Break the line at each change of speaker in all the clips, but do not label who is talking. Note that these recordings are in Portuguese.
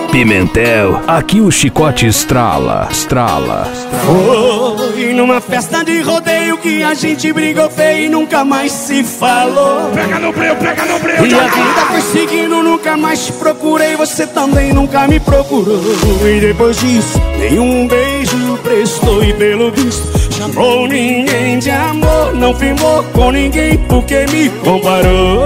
Pimentel, aqui o chicote estrala, estrala.
Foi numa festa de rodeio que a gente brigou feio e nunca mais se falou.
Pega no breu, pega no breu.
E a vida foi seguindo, nunca mais te procurei, você também nunca me procurou. E depois disso, nenhum beijo prestou e pelo visto chamou ninguém de amor. Não firmou com ninguém porque me comparou.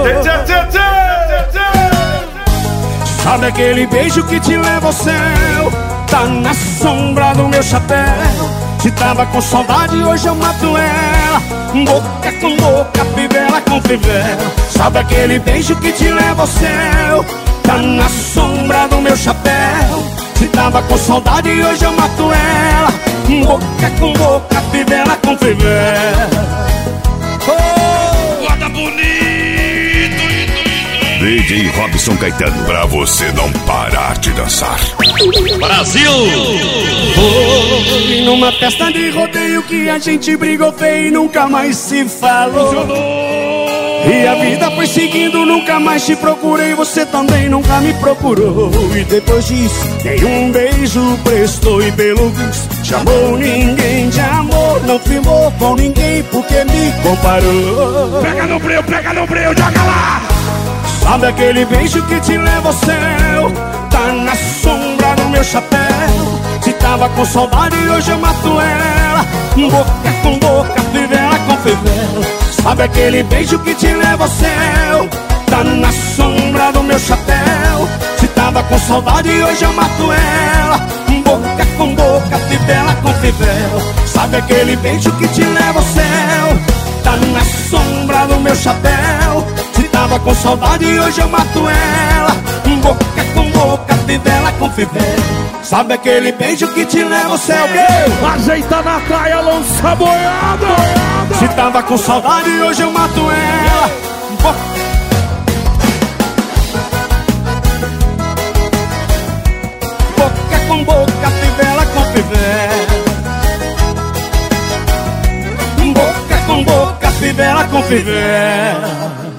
Sabe aquele beijo que te leva ao céu? Tá na sombra do meu chapéu. Se tava com saudade, hoje eu mato ela. Boca com boca, fivela com fivela. Sabe aquele beijo que te leva ao céu? Tá na sombra do meu chapéu. Se tava com saudade, hoje eu mato ela. Boca com boca, fivela com fivela.
Guarda bonito.
DJ Robson Caetano, pra você não parar de dançar.
Brasil!
Foi numa festa de rodeio que a gente brigou feio e nunca mais se falou. E a vida foi seguindo, nunca mais te procurei, você também nunca me procurou. E depois disso, nenhum beijo prestou e pelo visto chamou ninguém de amor. Não firmou com ninguém porque me comparou.
Pega no breu, joga lá!
Sabe aquele beijo que te leva ao céu? Tá na sombra do meu chapéu. Se tava com saudade, hoje eu mato ela. Boca com boca, fivela com fivela. Sabe aquele beijo que te leva ao céu? Tá na sombra do meu chapéu. Se tava com saudade, hoje eu mato ela. Boca com boca, fivela com fivela. Sabe aquele beijo que te leva ao céu? Tá na sombra do meu chapéu. Se tava com saudade, hoje eu mato ela. Boca com boca, fivela com fivela. Sabe aquele beijo que te leva ao céu?
Ajeita na praia, lança a boiada.
Se tava com saudade, hoje eu mato ela. Boca com boca, fivela com fivela. Boca com boca, fivela com fivela.